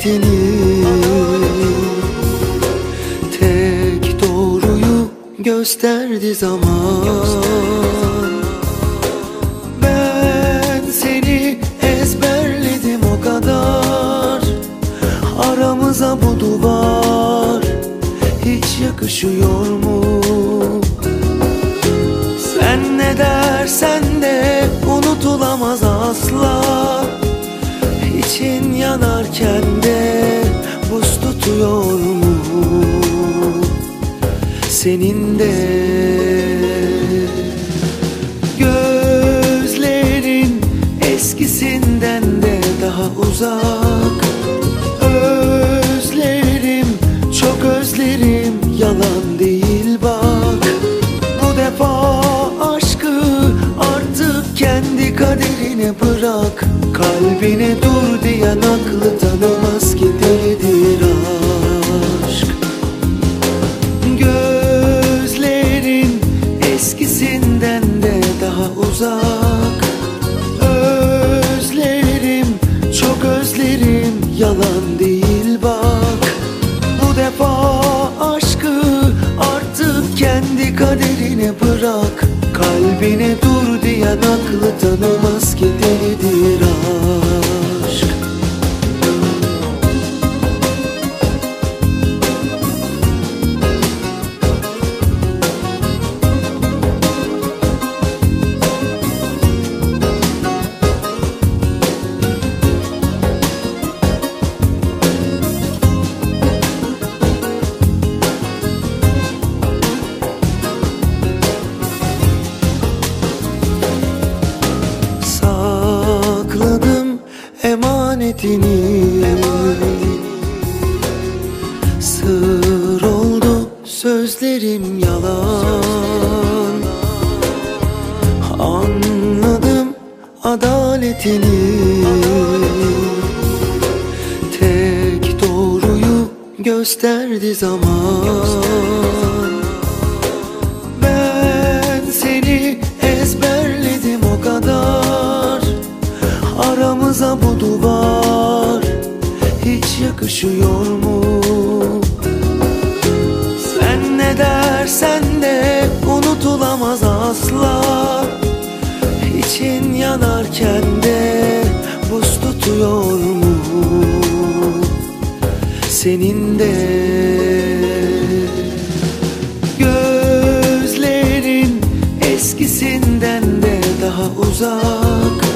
adaletini. Tek doğruyu gösterdi zaman. Ben seni ezberledim o kadar. Aramıza bu duvar hiç yakışıyor mu? Sen ne dersen de unutulamaz asla. İçin yanarken de buz tutuyor mu? Senin de gözlerin eskisinden de daha uzak. Özlerim, çok özlerim, yalan değil bak. Bu defa aşkı artık kendi kaderine bırak. Kalbine dur diyen aklı tanımaz ki delidir aşk. Gözlerin eskisinden de daha uzak. Özlerim, çok özlerim, yalan değil bak. Bu defa aşkı artık kendi kaderine bırak. Kalbine dur diyen aklı tanımaz ki delidir aşk. Emanetini, sır oldu sözlerim yalan. Anladım adaletini. Tek doğruyu gösterdi zaman. Ben seni ezberledim o kadar. Aramıza bu duvar hiç yakışıyor mu? Sen ne dersen de unutulamaz asla. İçin yanarken de buz tutuyor mu? Senin de gözlerin eskisinden de daha uzak.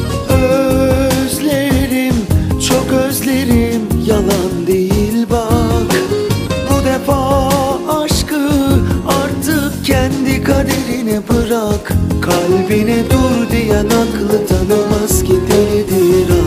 Özlerim, çok özlerim, yalan değil bak. Bu defa aşkı artık kendi kaderine bırak. Kalbine dur diyen aklı tanımaz ki delidir